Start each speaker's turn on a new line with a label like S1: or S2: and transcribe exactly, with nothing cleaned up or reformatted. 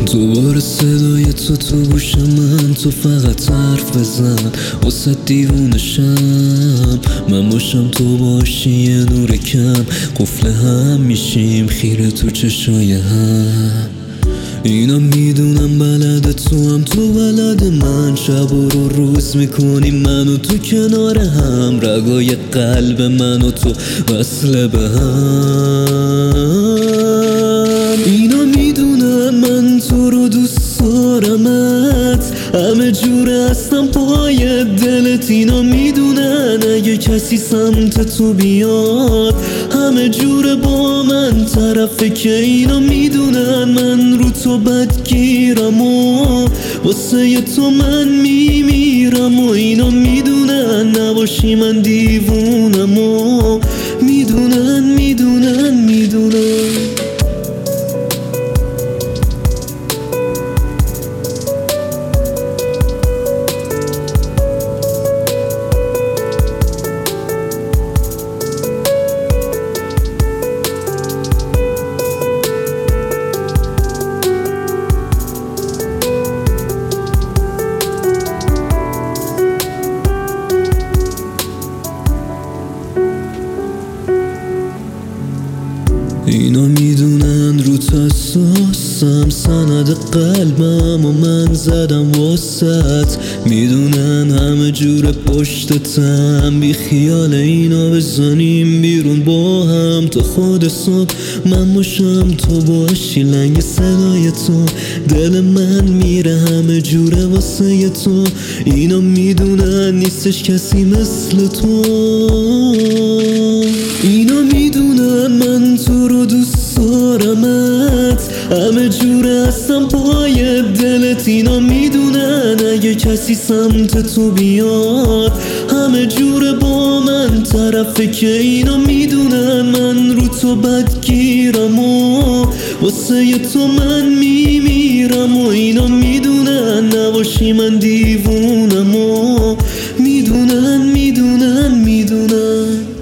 S1: دوباره صدای تو تو گوش من، تو فقط حرف بزن واسه دیوونشم. من باشم تو باشی یه نور کم، قفل هم میشیم خیره تو چشای هم. اینا میدونم بلد تو هم تو بلد من، شب و رو روز میکنیم من و تو کنار هم. رگای قلب من و تو وصله به هم. اینا میدونن من تو رو دوست دارمت، همه جوره هستم پای دلت. اینا میدونن اگه کسی سمت تو بیاد همه جوره با من طرفه، که اینا میدونن من رو تو بدگیرم و واسه تو من میمیرم. و اینا میدونن نباشی من دیوونم و میدونن میدونن میدونن. اینا میدونن رو تساسم، سند قلبم و من زدم واسط. میدونن همه جور پشتتم، بی خیال اینا بزنیم بیرون با هم تا خود صبح. من باشم تو باشی لنگ صدای تو، دل من میره همه جوره واسه تو. اینا میدونن نیستش کسی مثل تو. اینا میدونن من تو رو دوست دارمت، همه جوره هستم پای دلت. اینا میدونن اگه کسی سمت تو بیاد همه جوره با من طرفه، که اینا میدونن من رو تو بدگیرم و واسه تو من میمیرم. و اینا میدونن نباشی من دیوونم و میدونن میدونن میدونن.